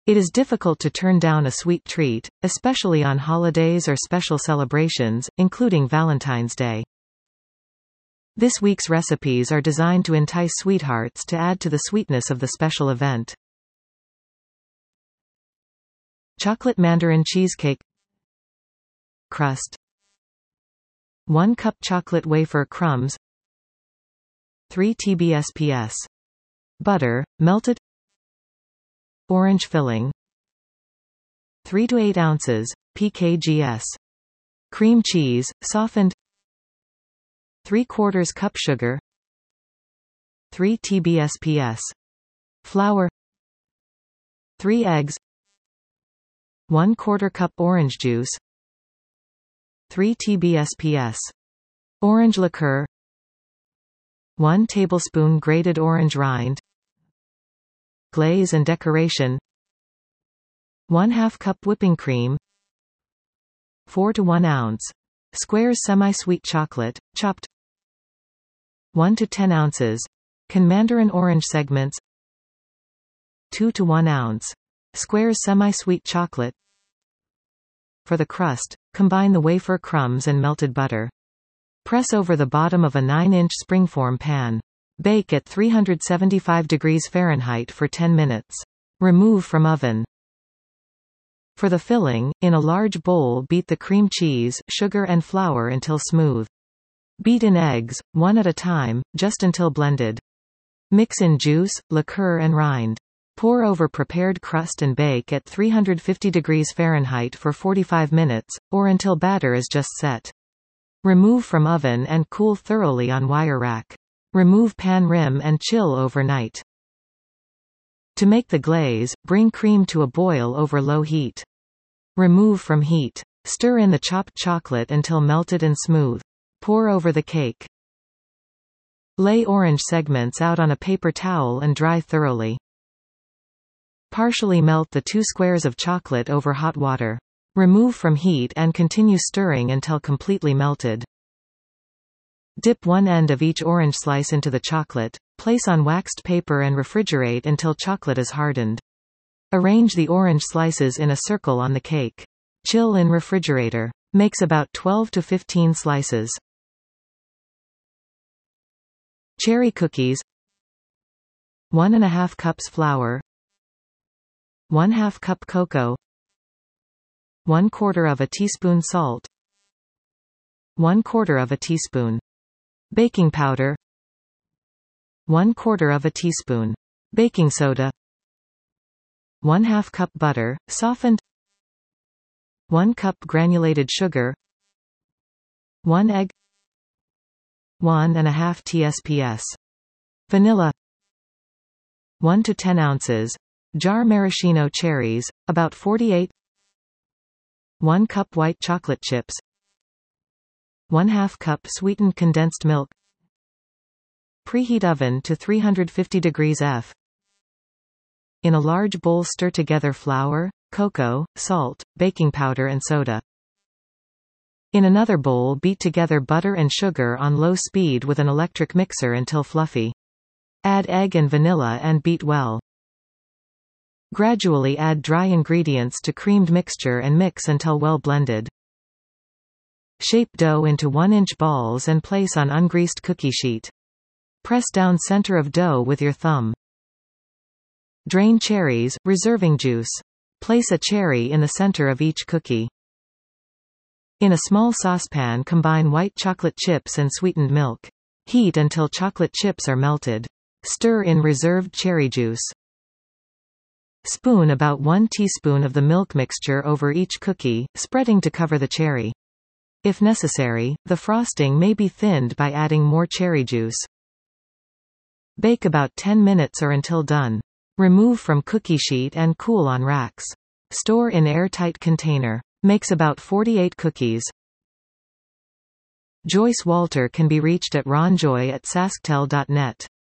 It is difficult to turn down a sweet treat, especially on holidays or special celebrations, including Valentine's Day. This week's recipes are designed to entice sweethearts to add to the sweetness of the special event. Chocolate mandarin cheesecake. Crust. 1 cup chocolate wafer crumbs. 3 tbsps. Butter, melted. Orange filling. 3 to 8 ounces, pkgs. Cream cheese, softened. 3/4 cup sugar. 3 tbsps. Flour. 3 eggs. 1/4 cup orange juice. 3 tbsps. Orange liqueur. 1 tablespoon grated orange rind. Glaze and decoration. 1/2 cup whipping cream. 4 to 1 ounce. Squares semi-sweet chocolate, chopped. 1 to 10 ounces. Can mandarin orange segments. 2 to 1 ounce. Squares semi-sweet chocolate. For the crust, combine the wafer crumbs and melted butter. Press over the bottom of a 9-inch springform pan. Bake at 375 degrees Fahrenheit for 10 minutes. Remove from oven. For the filling, in a large bowl beat the cream cheese, sugar and flour until smooth. Beat in eggs, one at a time, just until blended. Mix in juice, liqueur and rind. Pour over prepared crust and bake at 350 degrees Fahrenheit for 45 minutes, or until batter is just set. Remove from oven and cool thoroughly on wire rack. Remove pan rim and chill overnight. To make the glaze, bring cream to a boil over low heat. Remove from heat. Stir in the chopped chocolate until melted and smooth. Pour over the cake. Lay orange segments out on a paper towel and dry thoroughly. Partially melt the 2 squares of chocolate over hot water. Remove from heat and continue stirring until completely melted. Dip one end of each orange slice into the chocolate, place on waxed paper and refrigerate until chocolate is hardened. Arrange the orange slices in a circle on the cake. Chill in refrigerator. Makes about 12 to 15 slices. Cherry cookies. 1½ cups flour. 1/2 cup cocoa. 1/4 of a teaspoon salt. 1/4 of a teaspoon baking powder. 1/4 of a teaspoon baking soda. 1/2 cup butter, softened. 1 cup granulated sugar. 1 egg. 1½ tsps. Vanilla. 1 to 10 ounces. Jar maraschino cherries, about 48. 1 cup white chocolate chips. 1/2 cup sweetened condensed milk. Preheat oven to 350 degrees F. In a large bowl stir together flour, cocoa, salt, baking powder and soda. In another bowl beat together butter and sugar on low speed with an electric mixer until fluffy. Add egg and vanilla and beat well. Gradually add dry ingredients to creamed mixture and mix until well blended. Shape dough into 1-inch balls and place on ungreased cookie sheet. Press down center of dough with your thumb. Drain cherries, reserving juice. Place a cherry in the center of each cookie. In a small saucepan combine white chocolate chips and sweetened milk. Heat until chocolate chips are melted. Stir in reserved cherry juice. Spoon about 1 teaspoon of the milk mixture over each cookie, spreading to cover the cherry. If necessary, the frosting may be thinned by adding more cherry juice. Bake about 10 minutes or until done. Remove from cookie sheet and cool on racks. Store in airtight container. Makes about 48 cookies. Joyce Walter can be reached at ronjoy@sasktel.net.